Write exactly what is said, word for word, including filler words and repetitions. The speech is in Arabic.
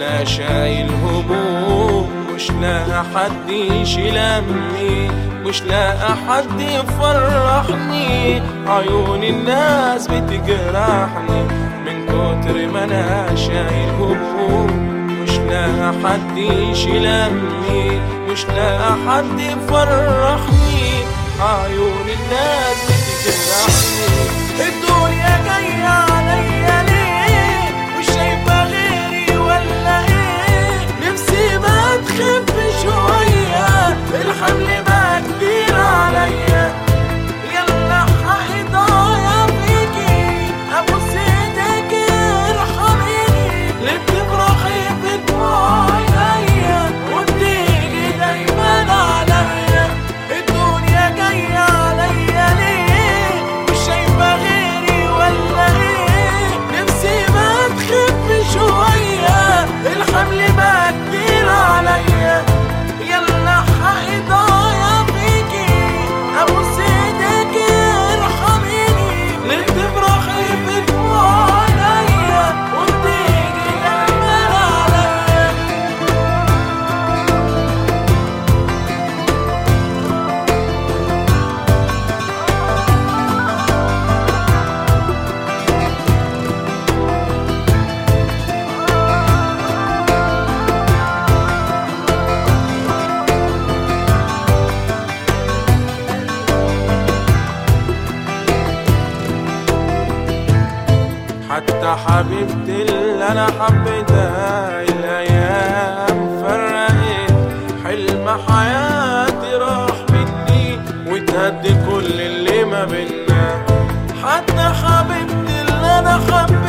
انا شايل هموم مش لاقي حد يشيلني، مش لاقي حد يفرحني، عيون الناس بتجرحني من كتر ما انا شايل هموم، مش لاقي حد يشيلني، مش لاقي حد يفرحني، عيون الناس بتجرحني. الدنيا جاية عليا ليه؟ مش شايفة غيري ولا ايه؟ نفسي ما تخف شوية، الحمل بقى كبير عليا، يلا حقي ضايع فيكي، ابوس ايديكي ارحميني، ليه بتفرحي بدموع عينيا وبتيجي دايما عليا؟ الدنيا جاية عليا ليه؟ مش شايفة غيري ولا ايه؟ نفسي ما تخف شوية، الحمل بقى كبير عليا، يلا حقي ضايع فيكي، ابوس ايديكي ارحميني، ليه بتفرحي بدموع عينيا وبتيجي دايما عليا؟ حتى حبيبتي اللي انا حبيتها الايام فرقت، حلم حياتي راح مني وتهدي كل اللي ما بينا. حتى حبيبتي اللي انا حبيتها